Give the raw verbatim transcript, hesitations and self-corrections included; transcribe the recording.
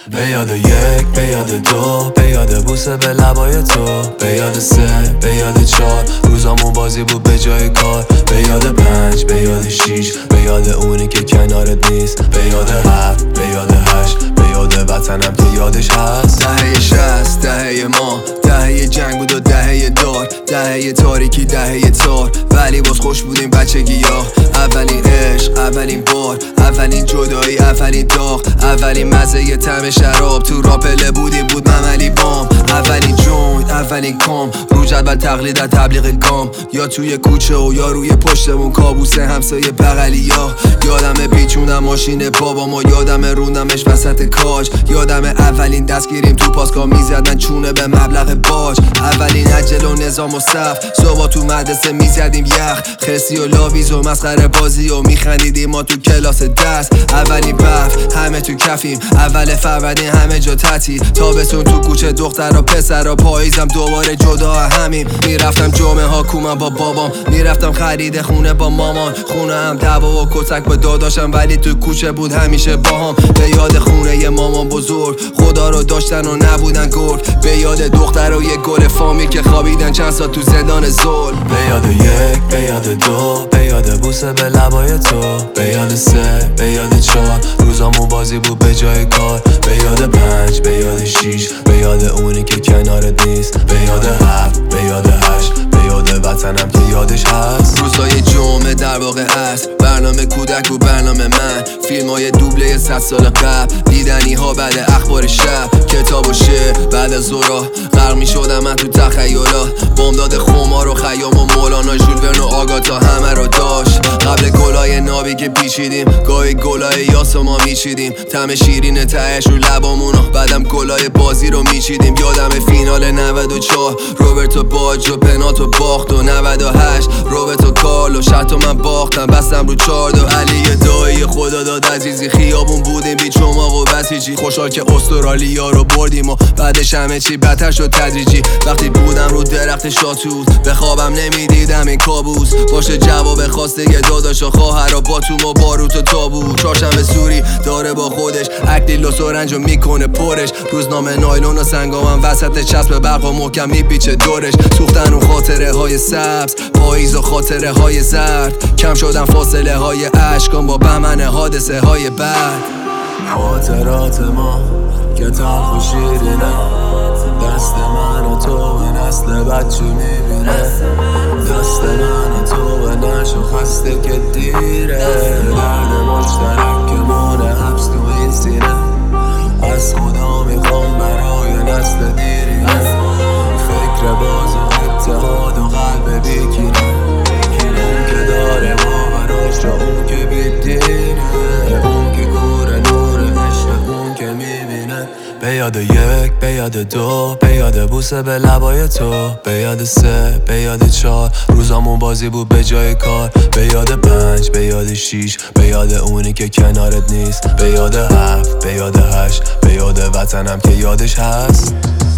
به یاد یک، به یاد دو، به یاد بوسه به لبای تو، به یاد سه، به یاد چار، روزامون بازی بود به جای کار، به یاد پنج، به یاد شیش، به یاد اونی که کنارت نیست، به یاد هفت، به یاد هشت، به یاد وطنم که یادش هست. دهه شصت، دهه ما، دهه جنگ بود و دهه دار، دهه تاریکی، دهه تار، ولی باز خوش بودیم بچگی ها. اولین عشق، اولین بار، اولین جدایی، اولین داغ، اولین مزه طعم شراب، تو راپله بودیم بود مملی بام، اولین جوینت، اولین کام، رو جدول تقلید از تبلیغ گام، یا توی کوچه و یا روی پشتمون کابوس همسایه بغلی ها. یادم پیچونم ماشین بابامو، یادم روندمش وسط کاج، یادم اولین دستگیریم تو پاسکا میزدن چونه به مبلغ باج، اولین عجل و نظام و صف، صبح تو مدرسه میزدیم یخ، خرسی و لاویز و مسخره بازی و میخندیدیم ما تو کلاس دست، اولین بف همه تو کفیم، اول فروردین همه جا تعطیل، تابستون تو کوچه دختر و پسر و پاییزم دوباره جدا همیم. میرفتم جمعه ها کومم با بابام، میرفتم خرید خونه با مامان، خونه هم دعوا و کتک با داداشم، ولی تو کوچه بود همیشه باهام. به یاد خونه ی مامان بزرگ، خدا رو داشتن و نبودن گرگ، به یاد دختر و یه گل فامیل که خوابیدن چند سال تو زندان ظلم. به یاد یک، به یاد دو، به یاد بوسه به لبای تو، به یاد سه، به یاد چار، روزامون بازی بود به جای کار، به یاد پنج، به یاد شیش، به یاد اونی که کنارت نیست، به یاد هفت، به یاد هشت، به یاد وطنم که یادش هست. روزای جمعه در واقع است، برنامه کودک و برنامه من، فیلم های دوبله صد سال قبل، دیدنی ها بعد اخبار شب، کتاب و شعر بعد از ظهرا، غرق می شدم من تو تخیلا، بامداد خمار و خیام و مولانا، ژول ورن و آگاتا همه رو داشت. قبل گلای نابی که پیچیدیم، گاهی گلای یاس ما میچیدیم، طعم شیرین تهش رو لبامونو، بعدم گلای بازی رو میچیدیم. یادم فینال نود و چهار، روبرتو باجو پنالتو باخت، و نود و هشت روبرتو کارلو شرطو من باختم، بستم رو چاردو، علی دایی خدا داد عزیزی، خیابون بودیم بی چماق و بسیجی، خوشحال که استرالیا رو بردیم و بعدش همه چی بدتر شد تدریجی. وقتی بودم رو درخت شاتوت، به خوابم نمیدیدم این کابوس، باشه جواب خواسته یه داداش و خواهر و باتوم و باروت و تابوت، چهارشنبه سوری داره با خودش اکلیل و سرنجو میکنه پرش، روزنامه نایلون و سنگامم وسط چسب برق و محکم میپیچه دورش، سوختن اون خاطره های سبز، پاییز و خاطره های زرد، کم شدن فاصله های عشقم با بهمن حادثه های بعد. خاطرات ما که تلخ و شیرینه، دست من و تو به نسل بچه میبینه، دست من و تو به نشو خسته که دیره، درد مشترک که مونه حبس تو این سینه، از خدا میخوام برای نسل دیرینه، فکر باز و اتحاد و قلب بیکینه، اون که داره باوراش و اون که بیدینه، اون که گوره نور عشق اون که میبینه. به یاد یک، به یاد دو، به یاد بوسه به لبای تو، به یاد سه، به یاد چار، روزامون بازی بود به جای کار، به یاد پنج، به یاد شیش، به یاد اونی که کنارت نیست، به یاد هفت، به یاد هشت، به یاد وطنم که یادش هست.